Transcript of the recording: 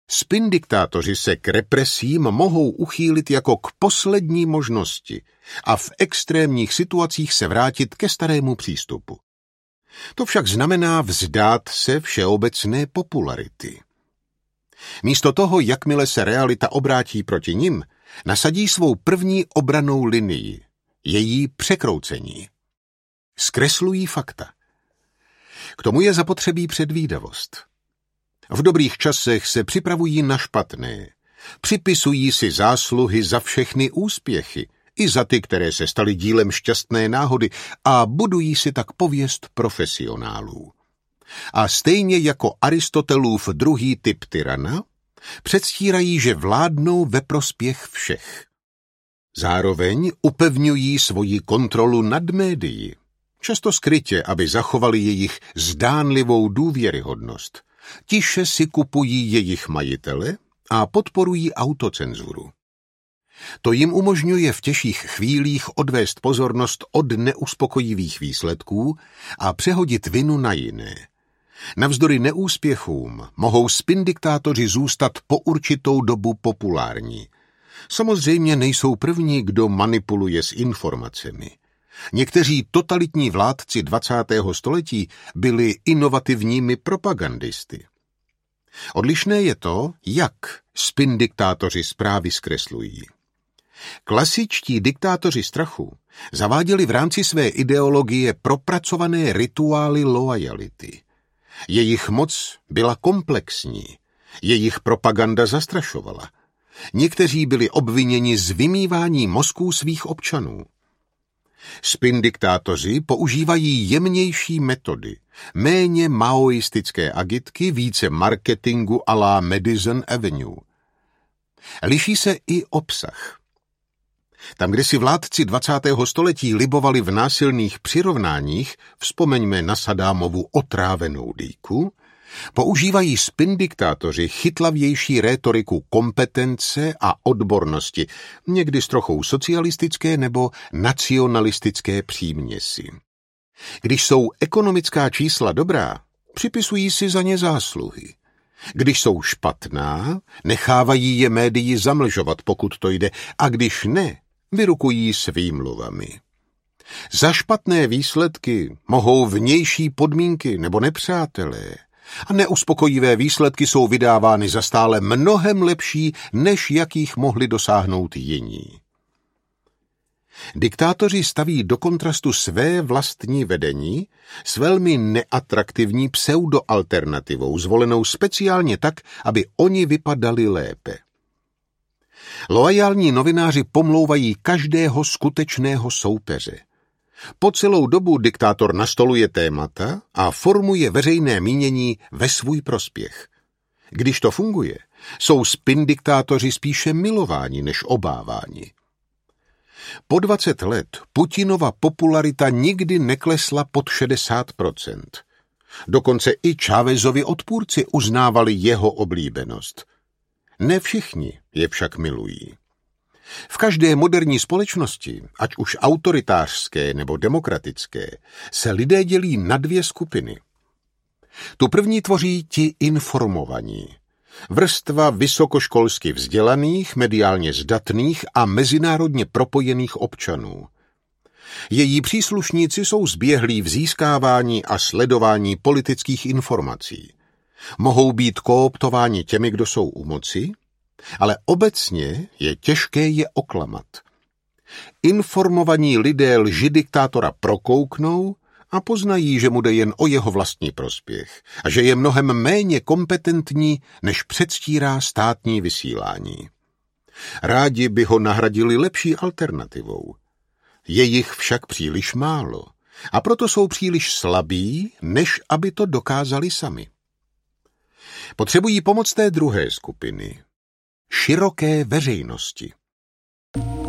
Spindiktátoři se k represím mohou uchýlit jako k poslední možnosti a v extrémních situacích se vrátit ke starému přístupu. To však znamená vzdát se všeobecné popularity. Místo toho, jakmile se realita obrátí proti nim, nasadí svou první obrannou linii, její překroucení. Zkreslují fakta. K tomu je zapotřebí předvídavost. V dobrých časech se připravují na špatné. Připisují si zásluhy za všechny úspěchy, i za ty, které se staly dílem šťastné náhody, a budují si tak pověst profesionálů. A stejně jako Aristotelův druhý typ tyrana, předstírají, že vládnou ve prospěch všech. Zároveň upevňují svoji kontrolu nad médii, často skrytě, aby zachovali jejich zdánlivou důvěryhodnost. Tiše si kupují jejich majitele a podporují autocenzuru. To jim umožňuje v těžších chvílích odvést pozornost od neuspokojivých výsledků a přehodit vinu na jiné. Navzdory neúspěchům mohou spindiktátoři zůstat po určitou dobu populární. Samozřejmě nejsou první, kdo manipuluje s informacemi. Někteří totalitní vládci 20. století byli inovativními propagandisty. Odlišné je to, jak spindiktátoři zprávy zkreslují. Klasičtí diktátoři strachu zaváděli v rámci své ideologie propracované rituály loajality. Jejich moc byla komplexní, jejich propaganda zastrašovala. Někteří byli obviněni z vymývání mozků svých občanů. Spindiktátoři používají jemnější metody, méně maoistické agitky, více marketingu à la Madison Avenue. Liší se i obsah. Tam, kde si vládci 20. století libovali v násilných přirovnáních, vzpomeňme na Saddámovu otrávenou dýku, používají spindiktátoři chytlavější rétoriku kompetence a odbornosti, někdy s trochou socialistické nebo nacionalistické příměsi. Když jsou ekonomická čísla dobrá, připisují si za ně zásluhy. Když jsou špatná, nechávají je médii zamlžovat, pokud to jde, a když ne, vyrukují s výmluvami. Za špatné výsledky mohou vnější podmínky nebo nepřátelé, a neuspokojivé výsledky jsou vydávány za stále mnohem lepší, než jakých mohli dosáhnout jiní. Diktátoři staví do kontrastu své vlastní vedení s velmi neatraktivní pseudoalternativou, zvolenou speciálně tak, aby oni vypadali lépe. Loajální novináři pomlouvají každého skutečného soupeře. Po celou dobu diktátor nastoluje témata a formuje veřejné mínění ve svůj prospěch. Když to funguje, jsou spindiktátoři spíše milováni než obáváni. Po 20 let Putinova popularita nikdy neklesla pod 60%. Dokonce i Chávezovi odpůrci uznávali jeho oblíbenost. Ne všichni je však milují. V každé moderní společnosti, ať už autoritářské nebo demokratické, se lidé dělí na dvě skupiny. Tu první tvoří ti informovaní. Vrstva vysokoškolsky vzdělaných, mediálně zdatných a mezinárodně propojených občanů. Její příslušníci jsou zběhlí v získávání a sledování politických informací. Mohou být kooptováni těmi, kdo jsou u moci, ale obecně je těžké je oklamat. Informovaní lidé lži diktátora prokouknou a poznají, že mu jde jen o jeho vlastní prospěch a že je mnohem méně kompetentní, než předstírá státní vysílání. Rádi by ho nahradili lepší alternativou. Je jich však příliš málo a proto jsou příliš slabí, než aby to dokázali sami. Potřebují pomoc té druhé skupiny, široké veřejnosti.